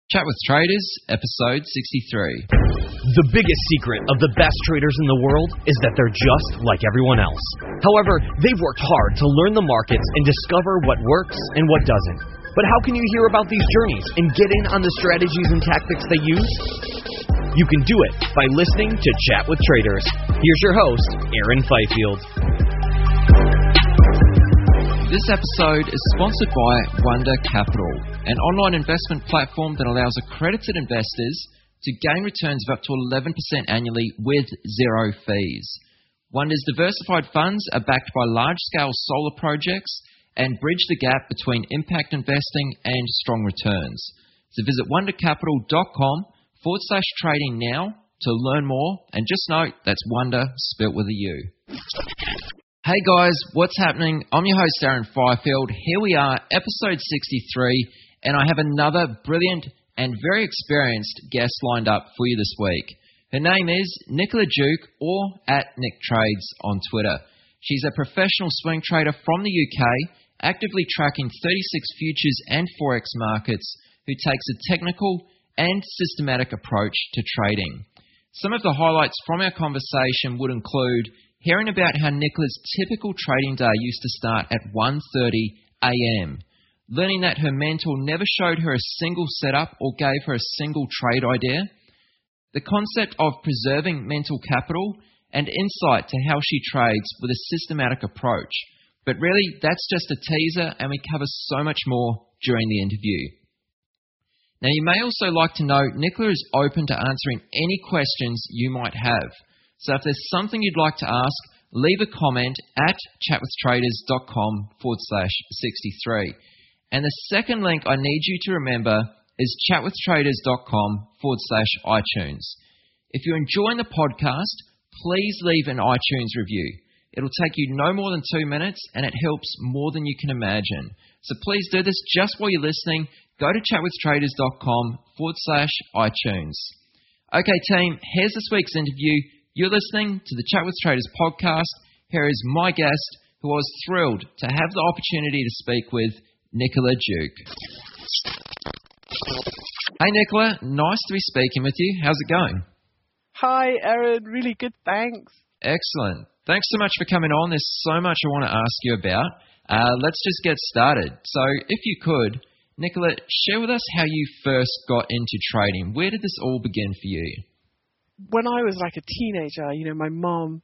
Chat with Traders, episode 63. The biggest secret of the best traders in the world is that they're just like everyone else. However, they've worked hard to learn the markets and discover what works and what doesn't. But how can you hear about these journeys and get in on the strategies and tactics they use? You can do it by listening to Chat with Traders. Here's your host, Aaron Fifield. This episode is sponsored by Wonder Capital, an online investment platform that allows accredited investors to gain returns of up to 11% annually with zero fees. Wonder's diversified funds are backed by large-scale solar projects and bridge the gap between impact investing and strong returns. So visit wondercapital.com/trading now to learn more, and just note that's Wonder spelt with a U. Hey guys, what's happening? I'm your host Aaron Fifield. Here we are, episode 63, and I have another brilliant and very experienced guest lined up for you this week. Her name is Nicola Duke, or @NickTrades on Twitter. She's a professional swing trader from the UK, actively tracking 36 futures and forex markets, who takes a technical and systematic approach to trading. Some of the highlights from our conversation would include hearing about how Nicola's typical trading day used to start at 1:30 a.m., learning that her mentor never showed her a single setup or gave her a single trade idea, the concept of preserving mental capital, and insight to how she trades with a systematic approach. But really, that's just a teaser, and we cover so much more during the interview. Now, you may also like to know Nicola is open to answering any questions you might have. So if there's something you'd like to ask, leave a comment at chatwithtraders.com/63. And the second link I need you to remember is chatwithtraders.com/iTunes. If you're enjoying the podcast, please leave an iTunes review. It'll take you no more than 2 minutes, and it helps more than you can imagine. So please do this just while you're listening. Go to chatwithtraders.com/iTunes. Okay, team, here's this week's interview. You're listening to the Chat with Traders podcast. Here is my guest, who I was thrilled to have the opportunity to speak with, Nicola Duke. Hey, Nicola, nice to be speaking with you. How's it going? Hi, Aaron. Really good, thanks. Excellent. Thanks so much for coming on. There's so much I want to ask you about. Let's just get started. So if you could, Nicola, share with us how you first got into trading. Where did this all begin for you? When I was like a teenager, my mom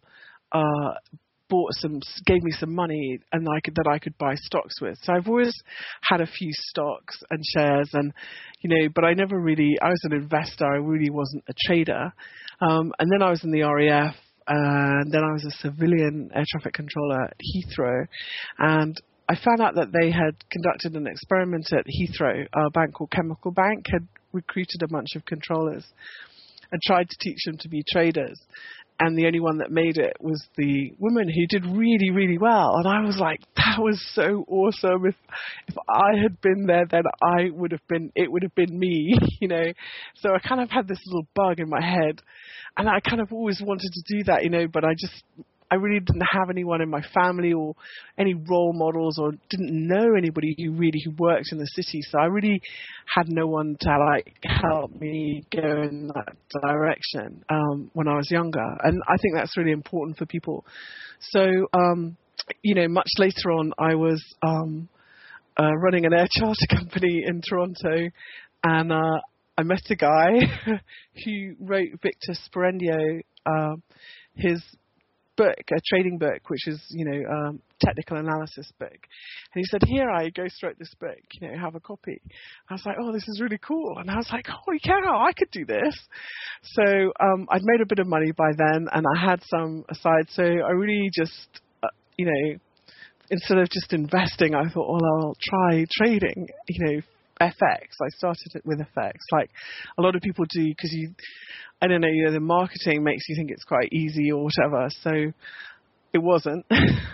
gave me some money and that I could buy stocks with. So I've always had a few stocks and shares, and but I was an investor. I really wasn't a trader. And then I was in the RAF, and then I was a civilian air traffic controller at Heathrow, and I found out that they had conducted an experiment at Heathrow. A bank called Chemical Bank had recruited a bunch of controllers and tried to teach them to be traders. And the only one that made it was the woman, who did really, really well. And I was like, that was so awesome. If I had been there, then it would have been me, So I kind of had this little bug in my head. And I kind of always wanted to do that, but I really didn't have anyone in my family or any role models, or didn't know anybody who worked in the city. So I really had no one to help me go in that direction when I was younger. And I think that's really important for people. So, much later on, I was running an air charter company in Toronto, and I met a guy who wrote Victor Sperendio his book, a trading book, which is, technical analysis book. And he said, here, I ghostwrote this book, have a copy. I was like, oh, this is really cool. And I was like, holy cow, I could do this. So I'd made a bit of money by then, and I had some aside. So I really just, instead of just investing, I thought, well, I'll try trading, FX. I started it with FX, like a lot of people do, because I don't know, the marketing makes you think it's quite easy or whatever. So it wasn't.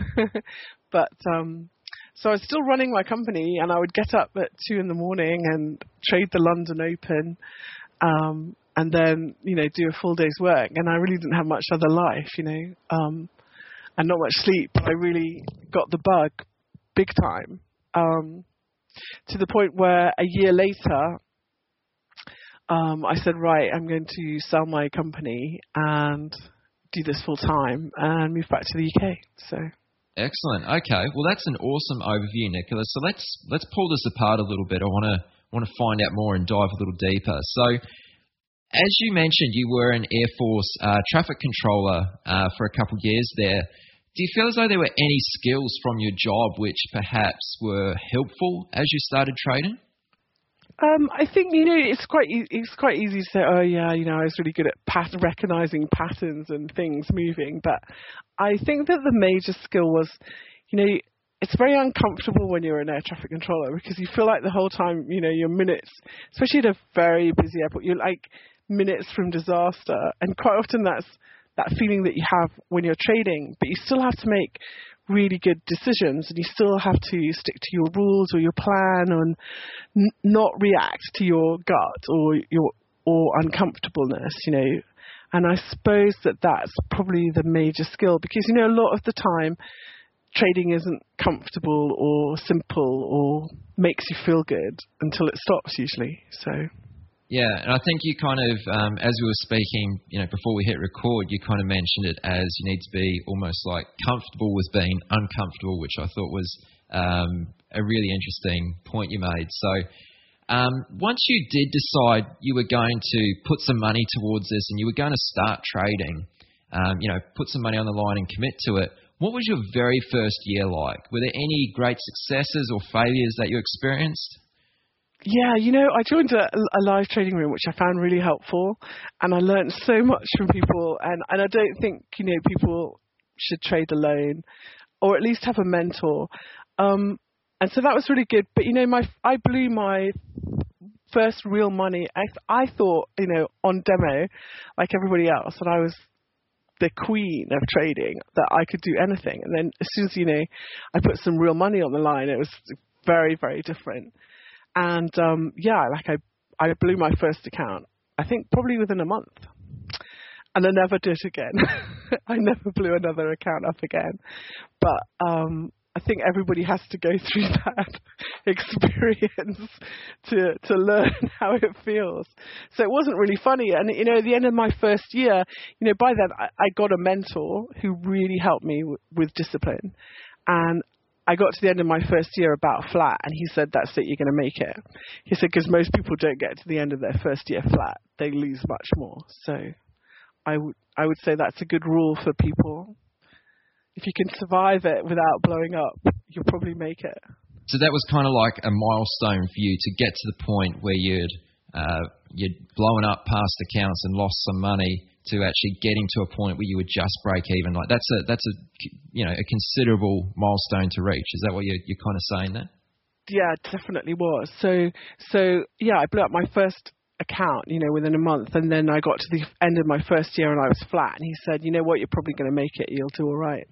But so I was still running my company, and I would get up at 2 a.m. and trade the London Open, and then do a full day's work. And I really didn't have much other life, and not much sleep. But I really got the bug big time. To the point where a year later, I said, right, I'm going to sell my company and do this full time and move back to the UK. So. Excellent. Okay. Well, that's an awesome overview, Nicola. So let's pull this apart a little bit. I want to find out more and dive a little deeper. So, as you mentioned, you were an Air Force traffic controller for a couple of years there. Do you feel as though there were any skills from your job which perhaps were helpful as you started trading? I think, it's quite easy to say, oh yeah, I was really good at recognizing patterns and things moving. But I think that the major skill was, it's very uncomfortable when you're an air traffic controller because you feel like the whole time, you're minutes, especially at a very busy airport, you're like minutes from disaster. And quite often that's that feeling that you have when you're trading, but you still have to make really good decisions and you still have to stick to your rules or your plan and not react to your gut or uncomfortableness, And I suppose that's probably the major skill because, a lot of the time trading isn't comfortable or simple or makes you feel good until it stops usually. So. Yeah, and I think you kind of, as we were speaking, before we hit record, you kind of mentioned it as you need to be almost like comfortable with being uncomfortable, which I thought was a really interesting point you made. So once you did decide you were going to put some money towards this and you were going to start trading, put some money on the line and commit to it, what was your very first year like? Were there any great successes or failures that you experienced? Yeah, I joined a live trading room, which I found really helpful, and I learned so much from people, and I don't think, people should trade alone, or at least have a mentor. And so that was really good, but, I blew my first real money. I thought, on demo, like everybody else, that I was the queen of trading, that I could do anything. And then as soon as, I put some real money on the line, it was very, very different. And, I blew my first account, I think probably within a month. And I never did again. I never blew another account up again. But I think everybody has to go through that experience to learn how it feels. So it wasn't really funny. And, at the end of my first year, by then I got a mentor who really helped me with discipline. And I got to the end of my first year about flat, and he said, that's it, you're going to make it. He said, because most people don't get to the end of their first year flat. They lose much more. So I would say that's a good rule for people. If you can survive it without blowing up, you'll probably make it. So that was kind of like a milestone for you to get to the point where you'd blown up past accounts and lost some money to actually getting to a point where you would just break even. Like that's a considerable milestone to reach. Is that what you're kind of saying there? Yeah, it definitely was. So yeah, I blew up my first account, within a month, and then I got to the end of my first year and I was flat. And he said, you know what, you're probably going to make it. You'll do all right.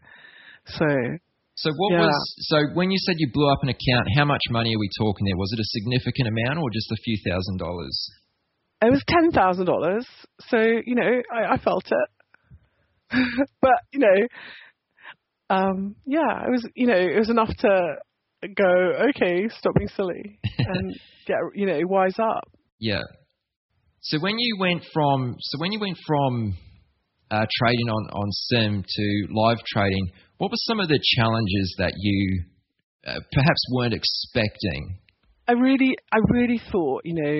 So when you said you blew up an account, how much money are we talking there? Was it a significant amount or just a few $1,000s? It was $10,000. So, I felt it. But, it was enough to go, okay, stop being silly and get, wise up. Yeah. So when you went from trading on sim to live trading, what were some of the challenges that you perhaps weren't expecting? I really thought,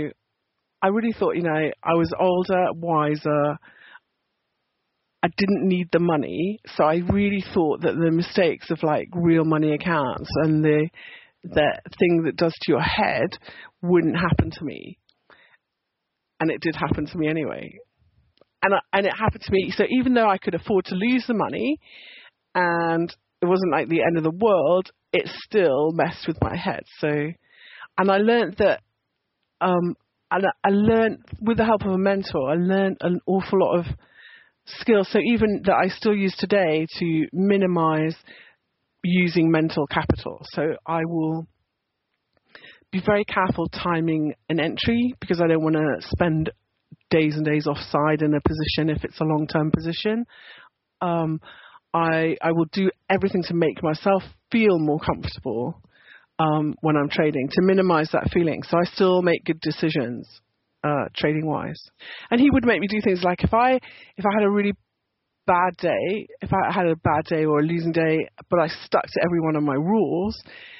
I was older, wiser. I didn't need the money, so I really thought that the mistakes of like real money accounts and the thing that does to your head wouldn't happen to me. And it did happen to me anyway. And it happened to me. So even though I could afford to lose the money and it wasn't like the end of the world, it still messed with my head. So, and I learned that, and I learned with the help of a mentor, I learned an awful lot of skills. So even that I still use today to minimize using mental capital. So I will be very careful timing an entry because I don't want to spend days and days offside in a position if it's a long-term position. I will do everything to make myself feel more comfortable when I'm trading, to minimize that feeling. So I still make good decisions trading wise. And he would make me do things like if I had a really bad day, if I had a bad day or a losing day, but I stuck to every one of my rules,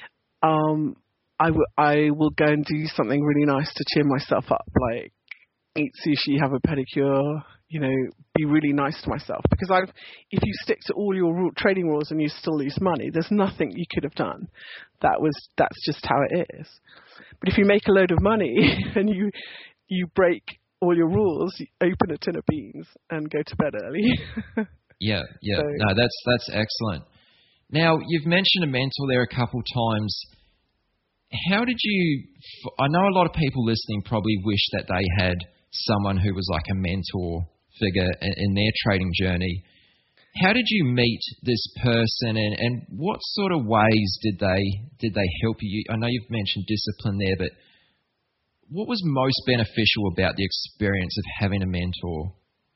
I will go and do something really nice to cheer myself up, like eat sushi, have a pedicure, be really nice to myself. Because if you stick to all your trading rules and you still lose money, there's nothing you could have done. That's just how it is. But if you make a load of money and you break all your rules, you open a tin of beans and go to bed early. Yeah. So, No, that's excellent. Now, you've mentioned a mentor there a couple times. How did you? I know a lot of people listening probably wish that they had someone who was like a mentor figure in their trading journey. How did you meet this person, and what sort of ways did they help you? I know you've mentioned discipline there, but what was most beneficial about the experience of having a mentor?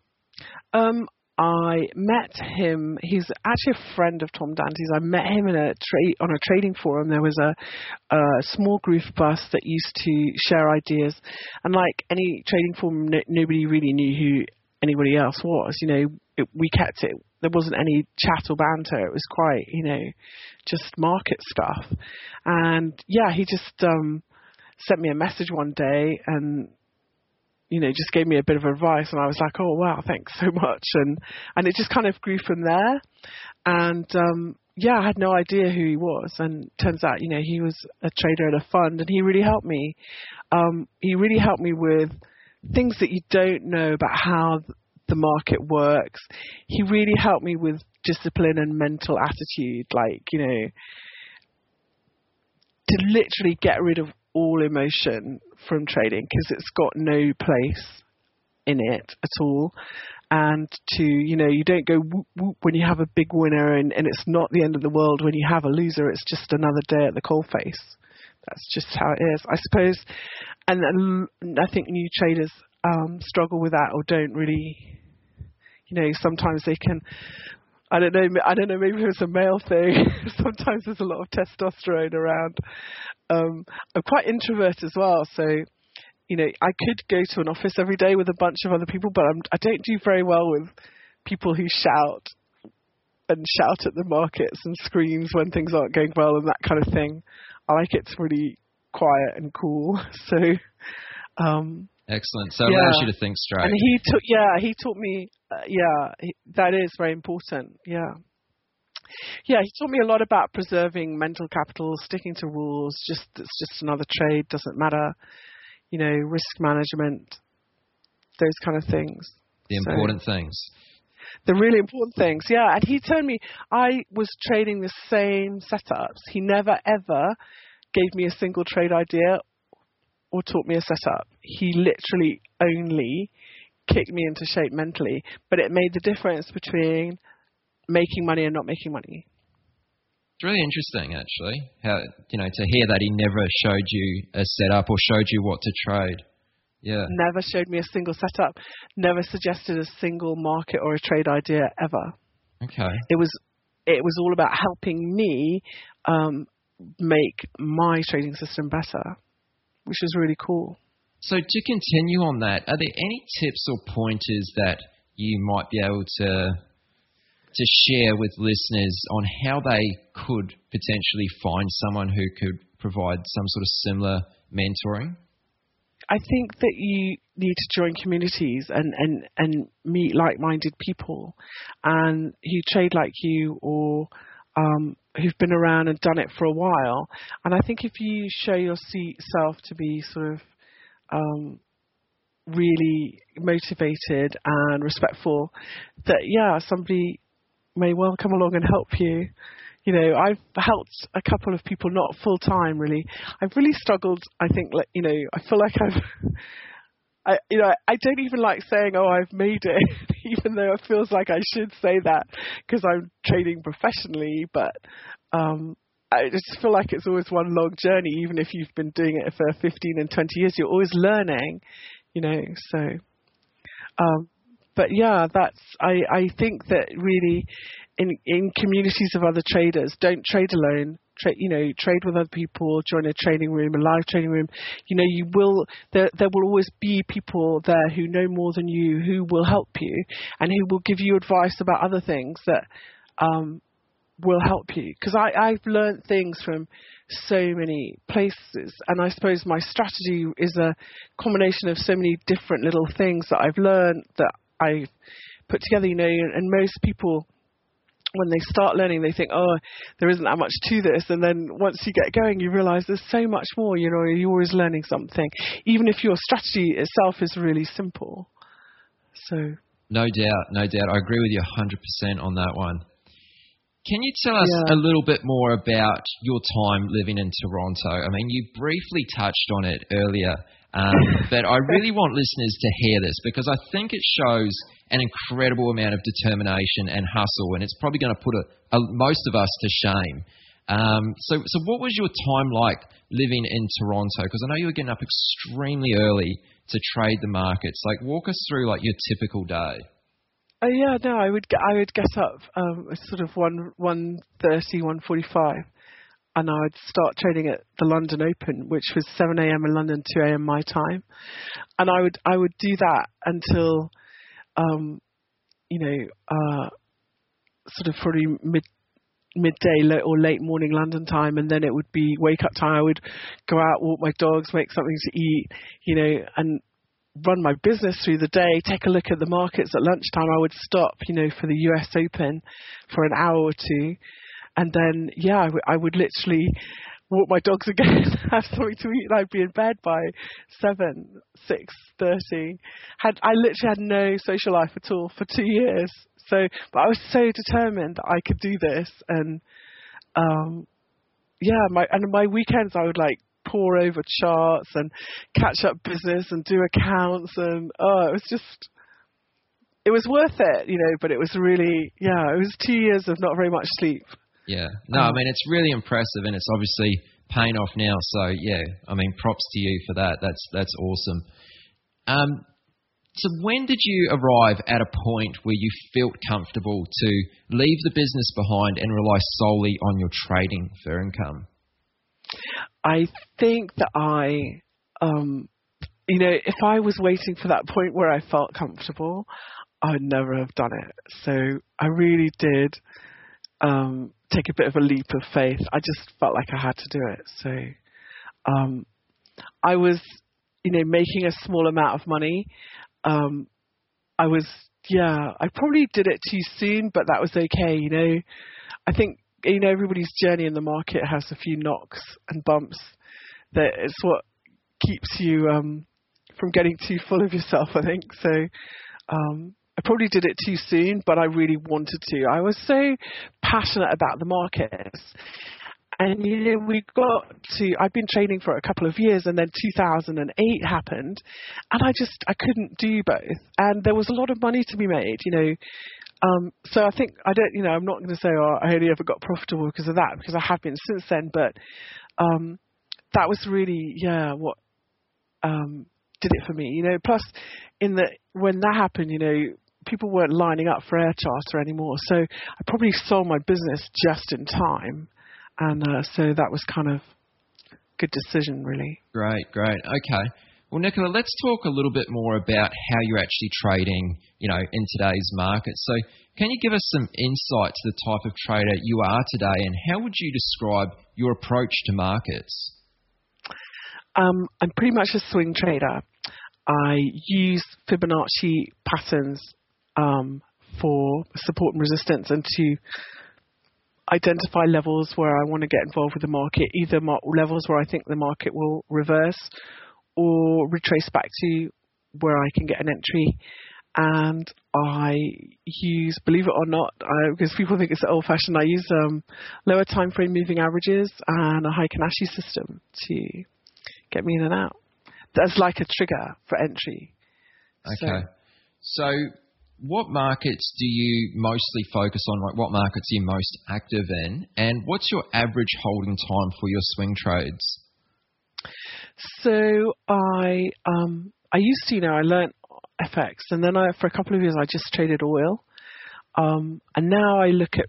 I met him. He's actually a friend of Tom Dante's. I met him on a trading forum. There was a small group of us that used to share ideas, and like any trading forum, nobody really knew who anybody else was. We kept it. There wasn't any chat or banter. It was quite, just market stuff. And yeah, he just sent me a message one day and just gave me a bit of advice, and I was like, oh wow, thanks so much. And it just kind of grew from there. And I had no idea who he was, and turns out, he was a trader at a fund, and he really helped me. He really helped me with things that you don't know about how the market works. He really helped me with discipline and mental attitude, like, to literally get rid of all emotion from trading, because it's got no place in it at all. And to, you don't go whoop whoop when you have a big winner, and it's not the end of the world when you have a loser. It's just another day at the coalface. That's just how it is, I suppose. And I think new traders struggle with that, or don't really, sometimes they can, I don't know, maybe it's a male thing. Sometimes there's a lot of testosterone around. I'm quite introvert as well, so, I could go to an office every day with a bunch of other people, but I don't do very well with people who shout at the markets and screams when things aren't going well and that kind of thing. I like it really quiet and cool. So, excellent. So it allows you to think straight. And he taught me, that is very important. Yeah. Yeah, he taught me a lot about preserving mental capital, sticking to rules. It's just another trade, doesn't matter. Risk management, those kind of things. The important things. The really important things, yeah. And he told me I was trading the same setups. He never ever gave me a single trade idea or taught me a setup. He literally only kicked me into shape mentally, but it made the difference between making money and not making money. It's really interesting, actually, how, to hear that he never showed you a setup or showed you what to trade. Yeah. Never showed me a single setup, never suggested a single market or a trade idea ever. Okay. It was all about helping me make my trading system better, which was really cool. So to continue on that, are there any tips or pointers that you might be able to share with listeners on how they could potentially find someone who could provide some sort of similar mentoring? I think that you need to join communities and meet like-minded people and who trade like you, or who've been around and done it for a while. And I think if you show yourself to be sort of really motivated and respectful, that somebody may well come along and help you. I've helped a couple of people, not full time really. I've really struggled. I think, I feel like I don't even like saying, oh, I've made it, even though it feels like I should say that because I'm trading professionally. But I just feel like it's always one long journey, even if you've been doing it for 15 and 20 years, you're always learning, So, but yeah, I think that really in communities of other traders, don't trade alone. Trade with other people, join a trading room, a live trading room. There will always be people there who know more than you, who will help you and who will give you advice about other things that will help you. Because I've learned things from so many places, and I suppose my strategy is a combination of so many different little things that I've learned that I've put together, and most people, when they start learning, they think, oh, there isn't that much to this. And then once you get going, you realize there's so much more, you're always learning something, even if your strategy itself is really simple. So. No doubt. I agree with you 100% on that one. Can you tell us a little bit more about your time living in Toronto? I mean, you briefly touched on it earlier, but I really want listeners to hear this because I think it shows an incredible amount of determination and hustle, and it's probably going to put most of us to shame. So what was your time like living in Toronto? Because I know you were getting up extremely early to trade the markets. Like, walk us through like your typical day. I would get up sort of 1:30, 1:45, and I would start trading at the London Open, which was 7 a.m. in London, 2 a.m. my time, and I would do that until sort of probably midday or late morning London time, and then it would be wake up time. I would go out, walk my dogs, make something to eat, and run my business through the day, take a look at the markets at lunchtime. I would stop, for the US Open for an hour or two. And then, I would literally walk my dogs again, have something to eat, and I'd be in bed by 6:30. I literally had no social life at all for 2 years. But I was so determined that I could do this. And, my weekends I would pour over charts and catch up business and do accounts, and it was worth it, but it was really, it was 2 years of not very much sleep. Yeah, no, I mean, it's really impressive, and it's obviously paying off now, so yeah, I mean, props to you for that. That's awesome. So when did you arrive at a point where you felt comfortable to leave the business behind and rely solely on your trading for income? I think that if I was waiting for that point where I felt comfortable, I would never have done it. So I really did take a bit of a leap of faith. I just felt like I had to do it. So I was, making a small amount of money. I probably did it too soon, but that was okay. I think, everybody's journey in the market has a few knocks and bumps. That it's what keeps you from getting too full of yourself, I think. So I probably did it too soon, but I really wanted to. I was so passionate about the markets. And, I'd been trading for a couple of years, and then 2008 happened, and I couldn't do both. And there was a lot of money to be made, so I think, I'm not going to say, I only ever got profitable because of that, because I have been since then, but that was really, what did it for me, plus when that happened, people weren't lining up for air charter anymore, so I probably sold my business just in time. And so that was kind of a good decision, really. Great. Okay. Well, Nicola, let's talk a little bit more about how you're actually trading, in today's market. So can you give us some insight to the type of trader you are today, and how would you describe your approach to markets? I'm pretty much a swing trader. I use Fibonacci patterns for support and resistance, and to identify levels where I want to get involved with the market, either levels where I think the market will reverse or retrace back to where I can get an entry. And I use, believe it or not, because people think it's old-fashioned, I use lower time frame moving averages and a Heikin-Ashi system to get me in and out. That's like a trigger for entry. Okay. So what markets do you mostly focus on? Like, what markets are you most active in? And what's your average holding time for your swing trades? So I used to, I learned FX, and then for a couple of years I just traded oil, and now I look at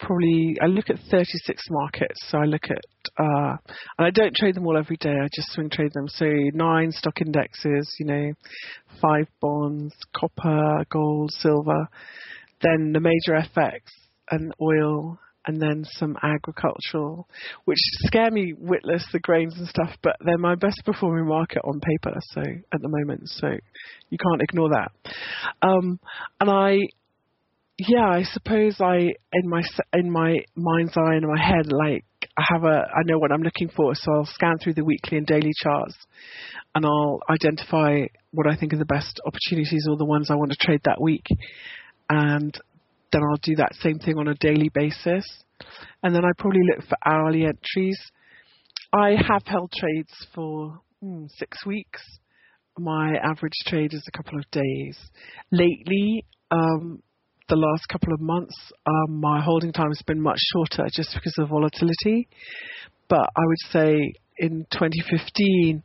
36 markets. So I look at and I don't trade them all every day. I just swing trade them. So 9 stock indexes, 5 bonds, copper, gold, silver, then the major FX and oil, and then some agricultural, which scare me witless, the grains and stuff, but they're my best performing market on paper, so at the moment, so you can't ignore that. And I suppose in my mind's eye, in my head, like I know what I'm looking for, so I'll scan through the weekly and daily charts, and I'll identify what I think are the best opportunities or the ones I want to trade that week, and then I'll do that same thing on a daily basis. And then I probably look for hourly entries. I have held trades for 6 weeks. My average trade is a couple of days. Lately, the last couple of months, my holding time has been much shorter just because of volatility. But I would say in 2015,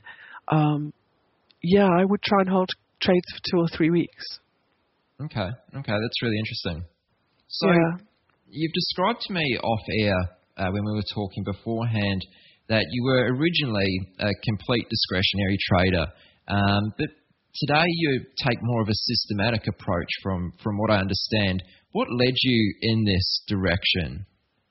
I would try and hold trades for 2 or 3 weeks. Okay, that's really interesting. So you've described to me off air when we were talking beforehand that you were originally a complete discretionary trader, but today you take more of a systematic approach from what I understand. What led you in this direction?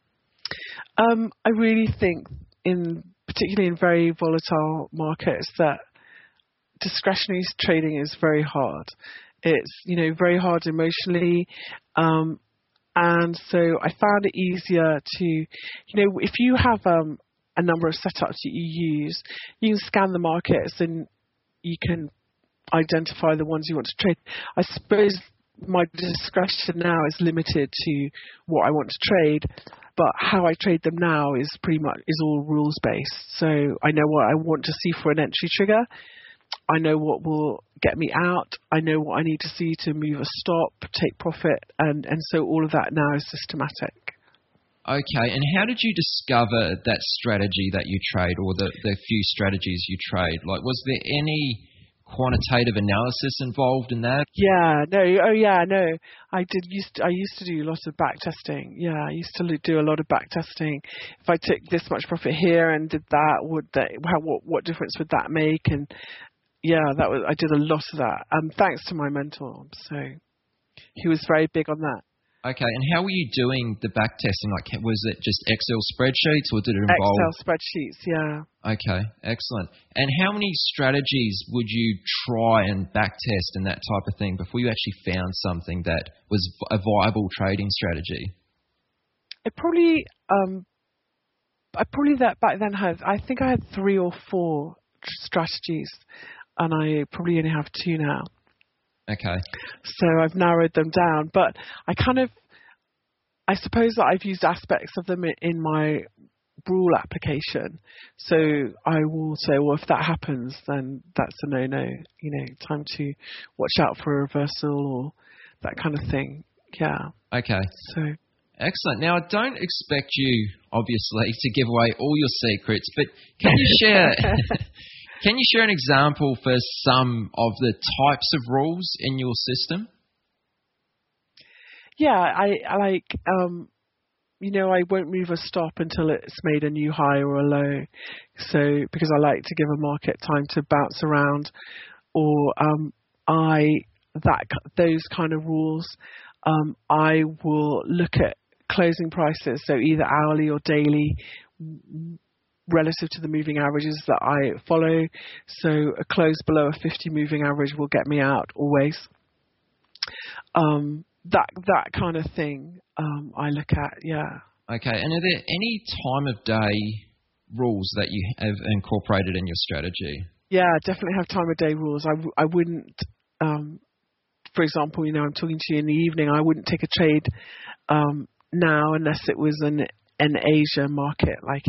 I really think, particularly in very volatile markets, that discretionary trading is very hard. It's very hard emotionally. And so I found it easier to, if you have a number of setups that you use, you can scan the markets and you can identify the ones you want to trade. I suppose my discretion now is limited to what I want to trade, but how I trade them now is all rules based. So I know what I want to see for an entry trigger. I know what will get me out. I know what I need to see to move a stop, take profit, and so all of that now is systematic. Okay, and how did you discover that strategy that you trade, or the few strategies you trade? Like, was there any quantitative analysis involved in that? No. I used to do lots of back testing. Yeah, I used to do a lot of back testing. If I took this much profit here and did that, what difference would that make? And I did a lot of that. Thanks to my mentor. So he was very big on that. Okay, and how were you doing the back testing? Like, was it just Excel spreadsheets, or did it involve... Excel spreadsheets, yeah. Okay, excellent. And how many strategies would you try and back test and that type of thing before you actually found something that was a viable trading strategy? I probably back then I think I had 3 or 4 strategies, and I probably only have 2 now. Okay. So I've narrowed them down, but I suppose that I've used aspects of them in my rule application. So I will say, well, if that happens, then that's a no-no. Time to watch out for a reversal or that kind of thing. Yeah. Okay. So. Excellent. Now, I don't expect you, obviously, to give away all your secrets, but can you share... Can you share an example for some of the types of rules in your system? Yeah, I like, I won't move a stop until it's made a new high or a low. So, because I like to give a market time to bounce around, or those kind of rules, I will look at closing prices, so either hourly or daily, relative to the moving averages that I follow. So a close below a 50 moving average will get me out always. That kind of thing I look at, yeah. Okay, and are there any time of day rules that you have incorporated in your strategy? Yeah, I definitely have time of day rules. I wouldn't, for example, I'm talking to you in the evening, I wouldn't take a trade now unless it was an Asia market, like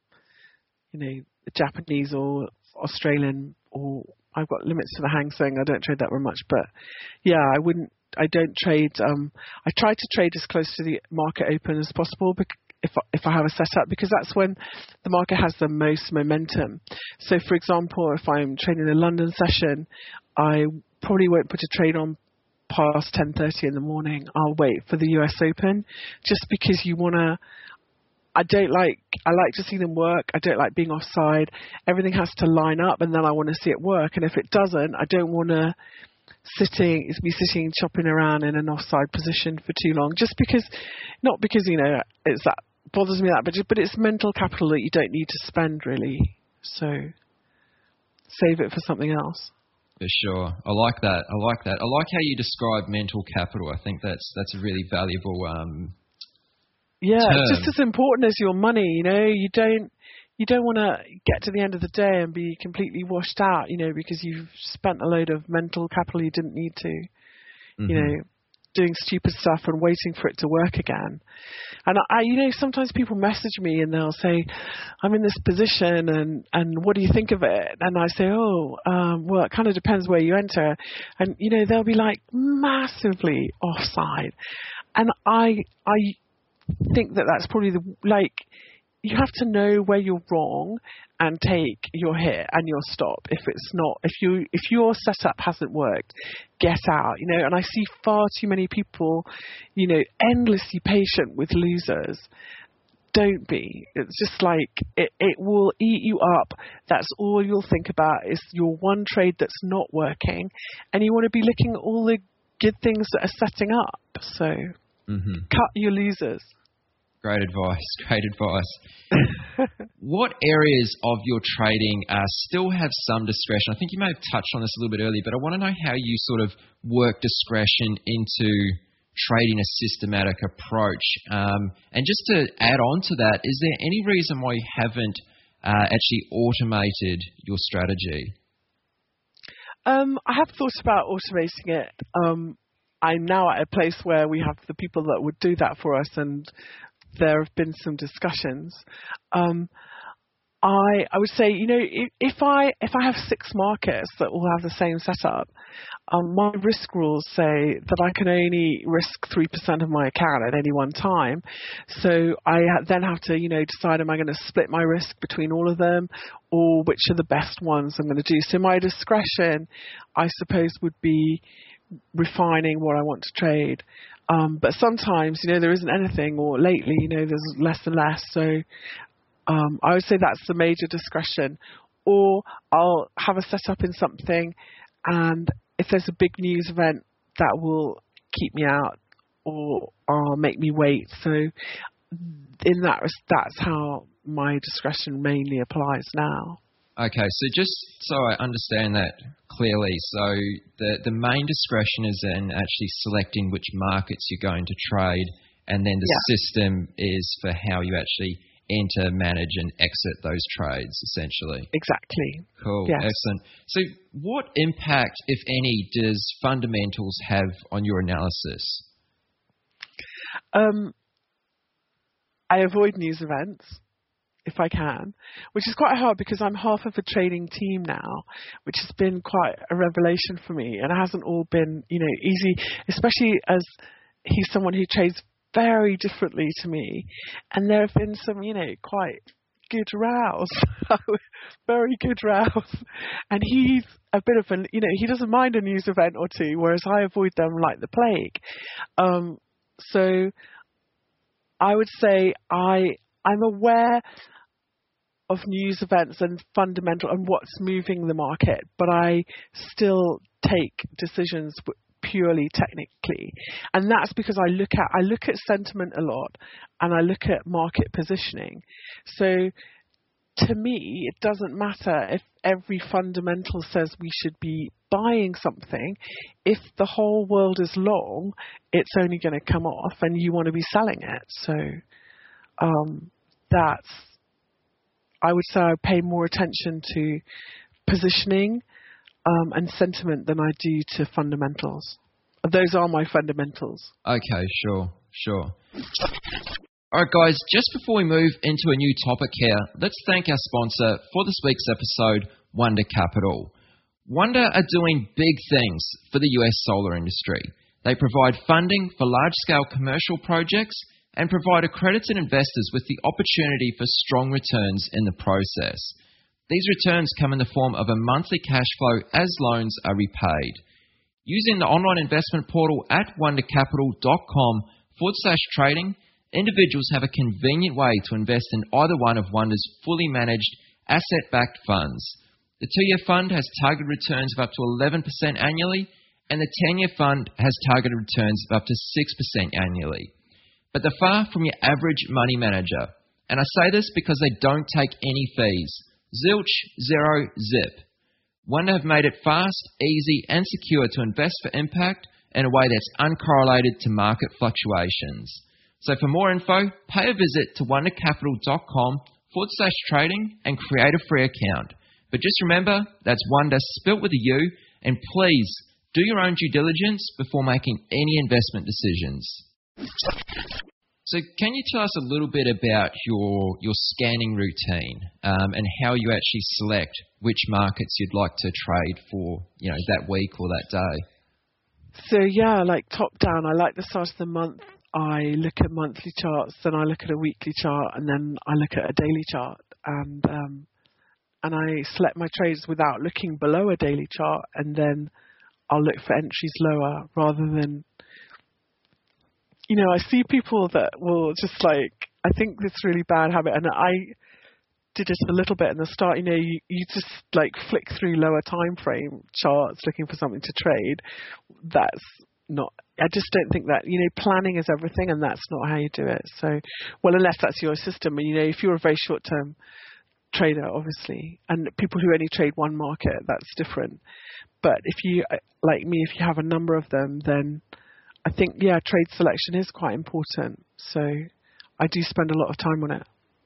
Japanese or Australian, or I've got limits to the Hang Seng. I don't trade that very much, but yeah, I don't trade. I try to trade as close to the market open as possible if I have a setup, because that's when the market has the most momentum. So, for example, if I'm trading a London session, I probably won't put a trade on past 10:30 in the morning. I'll wait for the US Open, just because I like to see them work. I don't like being offside. Everything has to line up, and then I want to see it work. And if it doesn't, I don't want to be sitting chopping around in an offside position for too long. Just because, not because it's that bothers me but it's mental capital that you don't need to spend really. So save it for something else. For sure. I like that. I like how you describe mental capital. I think that's a really valuable term. It's just as important as your money. You don't want to get to the end of the day and be completely washed out, because you've spent a load of mental capital you didn't need to. Mm-hmm. Doing stupid stuff and waiting for it to work again. And I sometimes people message me and they'll say, I'm in this position and what do you think of it? And I say, well, it kind of depends where you enter. And, they'll be like massively offside. And I think that's probably you have to know where you're wrong and take your hit and your stop. If your setup hasn't worked, get out. And I see far too many people, endlessly patient with losers. Don't be. It's just like it will eat you up. That's all you'll think about is your one trade that's not working, and you want to be looking at all the good things that are setting up. So cut your losers. Great advice. What areas of your trading still have some discretion? I think you may have touched on this a little bit earlier, but I want to know how you sort of work discretion into trading a systematic approach. And just to add on to that, is there any reason why you haven't actually automated your strategy? I have thought about automating it. I'm now at a place where we have the people that would do that for us, and there have been some discussions. I would say, if I have 6 markets that all have the same setup, my risk rules say that I can only risk 3% of my account at any one time. So I then have to, decide, am I going to split my risk between all of them, or which are the best ones I'm going to do? So my discretion, I suppose, would be refining what I want to trade. But sometimes, there isn't anything, or lately, there's less and less. So I would say that's the major discretion. Or I'll have a setup in something, and if there's a big news event, that will keep me out or make me wait. So that's how my discretion mainly applies now. Okay, so just so I understand that clearly, so the main discretion is in actually selecting which markets you're going to trade, and then the system is for how you actually enter, manage, and exit those trades, essentially. Exactly. Cool, yes. Excellent. So what impact, if any, does fundamentals have on your analysis? I avoid news events if I can, which is quite hard because I'm half of a trading team now, which has been quite a revelation for me, and it hasn't all been, easy, especially as he's someone who trades very differently to me, and there have been some, quite good rows, very good rows, and he's a bit of he doesn't mind a news event or two, whereas I avoid them like the plague. So I would say I'm aware of news events and fundamental and what's moving the market, but I still take decisions purely technically, and that's because I look at sentiment a lot, and I look at market positioning. So to me, it doesn't matter if every fundamental says we should be buying something. If the whole world is long, it's only going to come off, and you want to be selling it. So I would say I pay more attention to positioning and sentiment than I do to fundamentals. Those are my fundamentals. Okay, sure. All right, guys, just before we move into a new topic here, let's thank our sponsor for this week's episode, Wonder Capital. Wonder are doing big things for the US solar industry. They provide funding for large-scale commercial projects and provide accredited investors with the opportunity for strong returns in the process. These returns come in the form of a monthly cash flow as loans are repaid. Using the online investment portal at wondercapital.com/trading, individuals have a convenient way to invest in either one of Wonder's fully managed asset-backed funds. The 2-year fund has targeted returns of up to 11% annually, and the 10-year fund has targeted returns of up to 6% annually. But they're far from your average money manager. And I say this because they don't take any fees. Zilch, zero, zip. Wonder have made it fast, easy, and secure to invest for impact in a way that's uncorrelated to market fluctuations. So for more info, pay a visit to wondercapital.com/trading and create a free account. But just remember, that's Wonder spelt with a U, and please do your own due diligence before making any investment decisions. So can you tell us a little bit about your scanning routine and how you actually select which markets you'd like to trade for, that week or that day? So yeah, like top down, I like the start of the month. I look at monthly charts, then I look at a weekly chart, and then I look at a daily chart. And I select my trades without looking below a daily chart, and then I'll look for entries lower rather than, I see people that will just I think this really bad habit, and I did it a little bit in the start, you just flick through lower time frame charts looking for something to trade. That's not, I just don't think that, planning is everything, and that's not how you do it. So, well, unless that's your system, and if you're a very short term trader, obviously, and people who only trade one market, that's different. But if you, like me, if you have a number of them, then I think, trade selection is quite important. So I do spend a lot of time on it.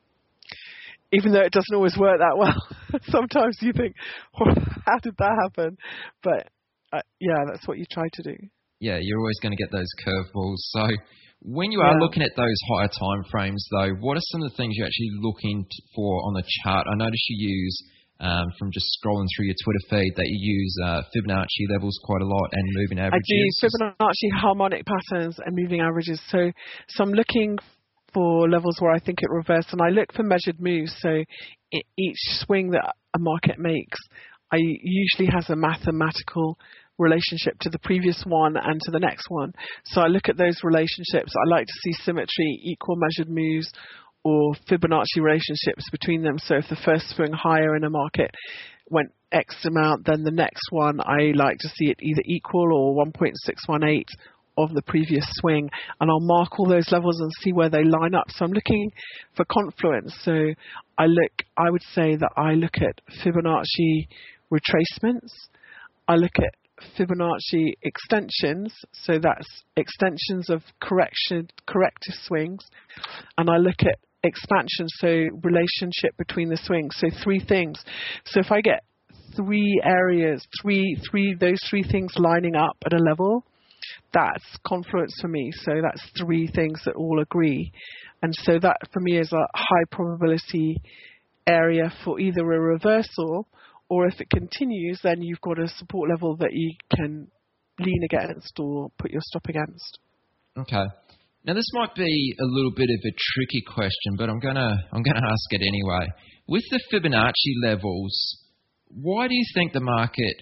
Even though it doesn't always work that well. Sometimes you think, how did that happen? But that's what you try to do. Yeah, you're always going to get those curveballs. So when you are looking at those higher time frames, though, what are some of the things you're actually looking for on the chart? I notice you use, from just scrolling through your Twitter feed, that you use Fibonacci levels quite a lot and moving averages. I do Fibonacci, harmonic patterns, and moving averages. So I'm looking for levels where I think it reversed, and I look for measured moves. So each swing that a market makes, I usually has a mathematical relationship to the previous one and to the next one. So I look at those relationships. I like to see symmetry, equal measured moves, or Fibonacci relationships between them. So if the first swing higher in a market went X amount, then the next one, I like to see it either equal or 1.618 of the previous swing, and I'll mark all those levels and see where they line up. So I'm looking for confluence. So I would say that I look at Fibonacci retracements. I look at Fibonacci extensions, so that's extensions of corrective swings, and I look at expansion, so relationship between the swings, so three things. So if I get three areas, those three things lining up at a level, that's confluence for me. So that's three things that all agree, and so that for me is a high probability area for either a reversal, or if it continues, then you've got a support level that you can lean against or put your stop against. Okay. Now this might be a little bit of a tricky question, but I'm gonna ask it anyway. With the Fibonacci levels, why do you think the market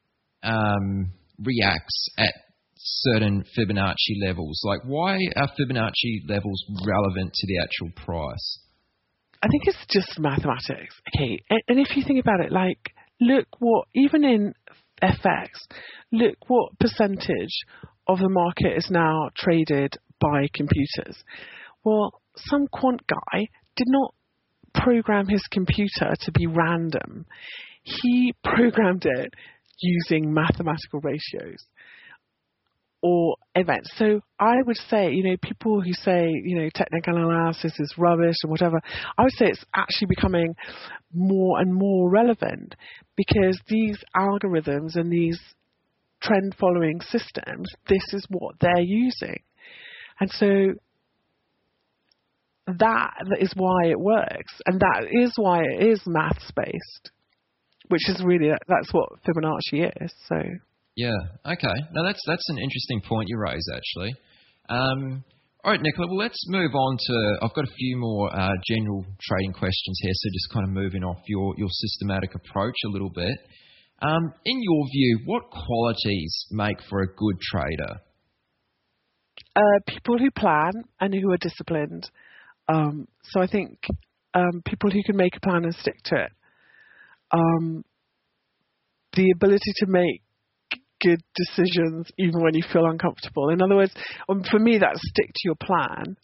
reacts at certain Fibonacci levels? Why are Fibonacci levels relevant to the actual price? I think it's just mathematics. Okay, and if you think about it, look what, even in FX, look what percentage of the market is now traded by computers. Well, some quant guy did not program his computer to be random. He programmed it using mathematical ratios or events. So I would say, people who say, technical analysis is rubbish or whatever, I would say it's actually becoming more and more relevant, because these algorithms and these trend following systems, this is what they're using. And so that is why it works, and that is why it is maths based, which is really, that's what Fibonacci is. So yeah, okay. Now that's an interesting point you raise, actually. All right, Nicola, well, let's move on to, I've got a few more general trading questions here, so just kind of moving off your systematic approach a little bit. In your view, what qualities make for a good trader? People who plan and who are disciplined. So I think people who can make a plan and stick to it. The ability to make good decisions even when you feel uncomfortable. In other words, for me, that's stick to your plan.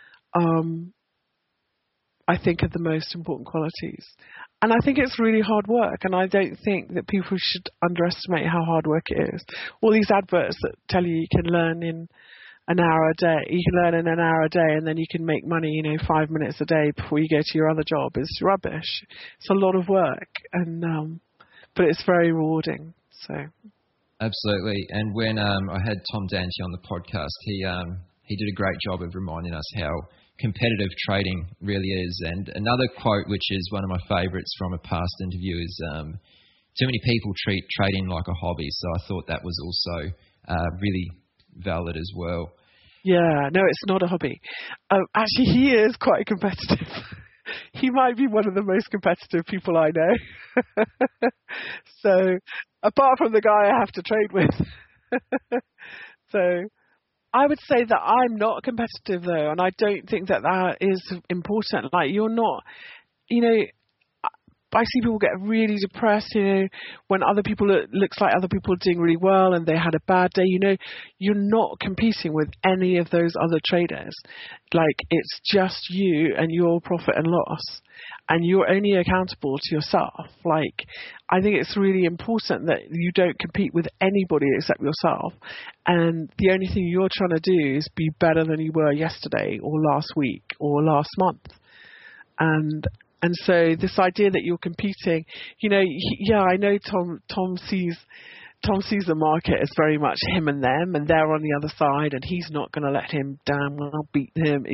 I think are the most important qualities. And I think it's really hard work, and I don't think that people should underestimate how hard work it is. All these adverts that tell you can learn in an hour a day, you can learn in an hour a day and then you can make money, 5 minutes a day before you go to your other job is rubbish. It's a lot of work, and but it's very rewarding. So absolutely. And when I had Tom Dante on the podcast, he did a great job of reminding us how competitive trading really is. And another quote, which is one of my favourites from a past interview, is too many people treat trading like a hobby. So I thought that was also really valid as well. Yeah, no, it's not a hobby. Actually, he is quite competitive. He might be one of the most competitive people I know. So, apart from the guy I have to trade with. So, I would say that I'm not competitive though, and I don't think that is important. Like, you're not, I see people get really depressed, when other people, it looks like other people are doing really well and they had a bad day. You're not competing with any of those other traders. Like, it's just you and your profit and loss, and you're only accountable to yourself. Like, I think it's really important that you don't compete with anybody except yourself. And the only thing you're trying to do is be better than you were yesterday or last week or last month. And so this idea that you're competing, I know Tom sees the market as very much him and them, and they're on the other side, and he's not going to let him down. I'll beat him,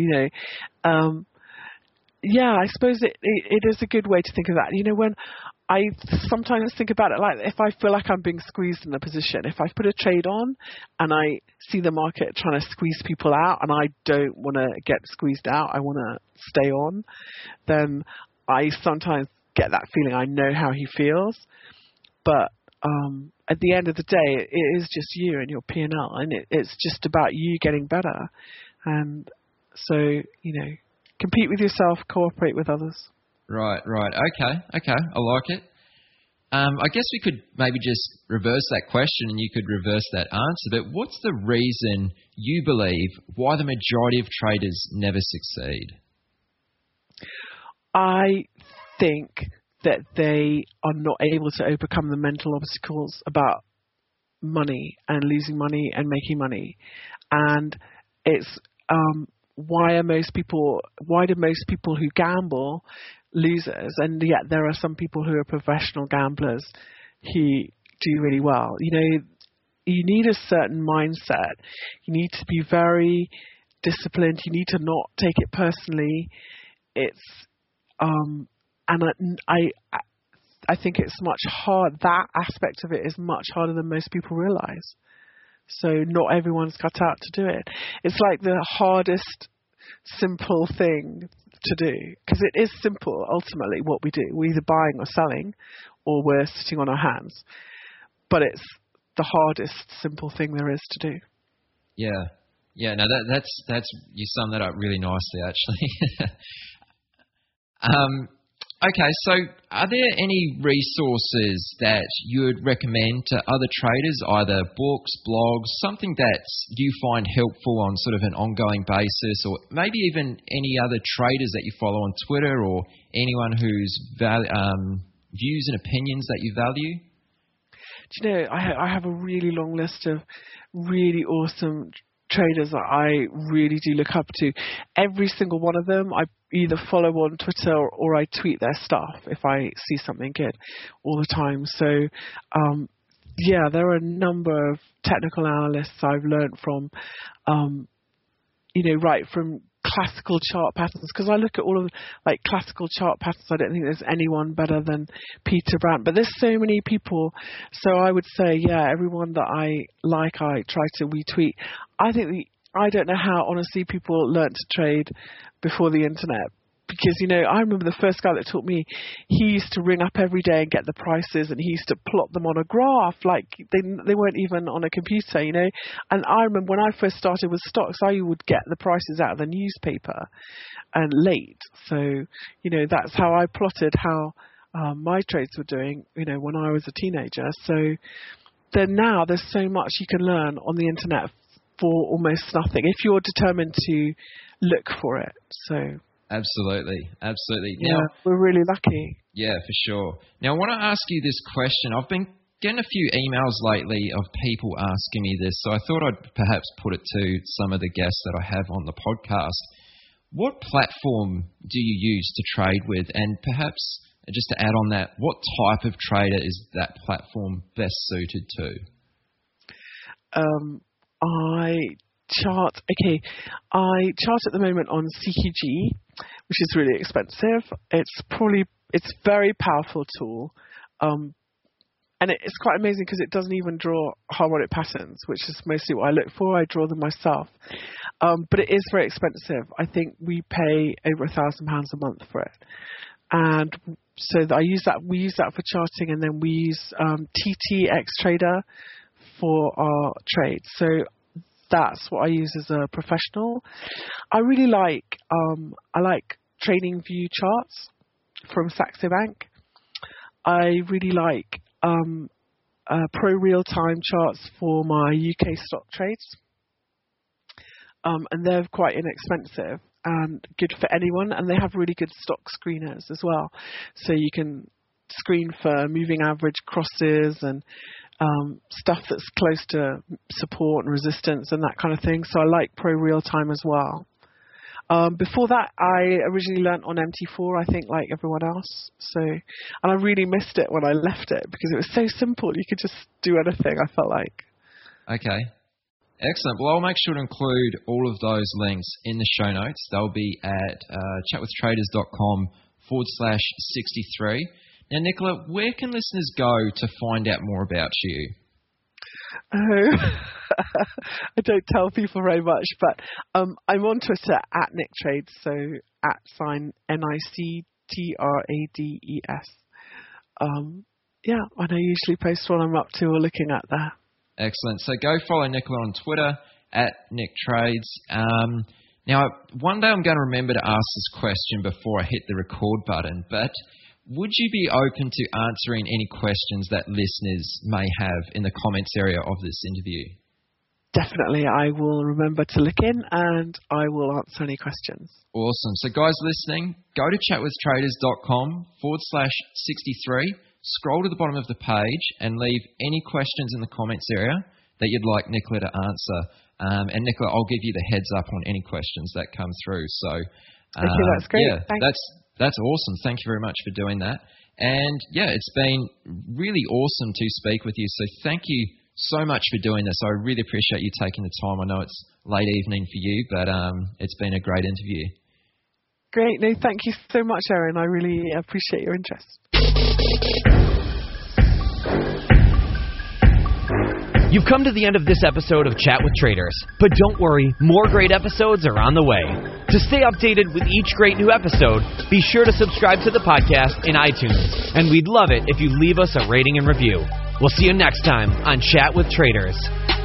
Yeah, I suppose it is a good way to think of that. When I sometimes think about it, like if I feel like I'm being squeezed in a position, if I put a trade on and I see the market trying to squeeze people out and I don't want to get squeezed out, I want to stay on, then I sometimes get that feeling. I know how he feels, but at the end of the day, it is just you and your P&L, and it's just about you getting better. And so, compete with yourself, cooperate with others. Right. Okay, I like it. I guess we could maybe just reverse that question and you could reverse that answer, but what's the reason you believe why the majority of traders never succeed? I think that they are not able to overcome the mental obstacles about money and losing money and making money. And it's why do most people who gamble losers? And yet there are some people who are professional gamblers who do really well. You need a certain mindset. You need to be very disciplined. You need to not take it personally. It's and I think it's much hard. That aspect of it is much harder than most people realize. So not everyone's cut out to do it. It's like the hardest simple thing to do, because it is simple ultimately what we do. We're either buying or selling, or we're sitting on our hands. But it's the hardest simple thing there is to do. Yeah. No, that's you summed that up really nicely, actually. Okay, so are there any resources that you would recommend to other traders, either books, blogs, something that you find helpful on sort of an ongoing basis, or maybe even any other traders that you follow on Twitter, or anyone whose views and opinions that you value? Do you know, I have a really long list of really awesome traders that I really do look up to. Every single one of them I either follow on Twitter or I tweet their stuff if I see something good all the time. So there are a number of technical analysts I've learned from, right from classical chart patterns, because I look at all of classical chart patterns. I don't think there's anyone better than Peter Brandt, but there's so many people. So I would say, everyone that I try to retweet. I don't know how, honestly, people learnt to trade before the internet, because, I remember the first guy that taught me, he used to ring up every day and get the prices, and he used to plot them on a graph, like they weren't even on a computer, And I remember when I first started with stocks, I would get the prices out of the newspaper and late. So, that's how I plotted how my trades were doing, when I was a teenager. So then now there's so much you can learn on the internet for almost nothing if you're determined to look for it. So absolutely. Yeah, now, we're really lucky. Yeah, for sure. Now I want to ask you this question. I've been getting a few emails lately of people asking me this, so I thought I'd perhaps put it to some of the guests that I have on the podcast. What platform do you use to trade with? And perhaps just to add on that, what type of trader is that platform best suited to? I chart at the moment on CQG, which is really expensive. It's a very powerful tool. And it's quite amazing because it doesn't even draw harmonic patterns, which is mostly what I look for. I draw them myself. But it is very expensive. I think we pay over £1,000 a month for it. And so we use that for charting, and then we use TTX Trader for our trades. So that's what I use as a professional. I really like Trading View charts from Saxo Bank. I really like Pro Real Time charts for my UK stock trades, and they're quite inexpensive and good for anyone, and they have really good stock screeners as well, so you can screen for moving average crosses and stuff that's close to support and resistance and that kind of thing. So I like Pro Real Time as well. Before that, I originally learnt on MT4, I think, like everyone else. And I really missed it when I left it because it was so simple. You could just do anything, I felt like. Okay. Excellent. Well, I'll make sure to include all of those links in the show notes. They'll be at chatwithtraders.com/63. Now, Nicola, where can listeners go to find out more about you? Oh, I don't tell people very much, but I'm on Twitter at NickTrades, so @ NICTRADES. Yeah, and I usually post what I'm up to or looking at there. Excellent. So go follow Nicola on Twitter at NickTrades. Now, one day I'm going to remember to ask this question before I hit the record button, but would you be open to answering any questions that listeners may have in the comments area of this interview? Definitely. I will remember to look in and I will answer any questions. Awesome. So guys listening, go to chatwithtraders.com/63, scroll to the bottom of the page and leave any questions in the comments area that you'd like Nicola to answer. And Nicola, I'll give you the heads up on any questions that come through. So, okay, that's great. Yeah, that's awesome. Thank you very much for doing that. And yeah, it's been really awesome to speak with you. So thank you so much for doing this. I really appreciate you taking the time. I know it's late evening for you, but it's been a great interview. Great. No, thank you so much, Aaron. I really appreciate your interest. You've come to the end of this episode of Chat with Traders, but don't worry, more great episodes are on the way. To stay updated with each great new episode, be sure to subscribe to the podcast in iTunes, and we'd love it if you leave us a rating and review. We'll see you next time on Chat with Traders.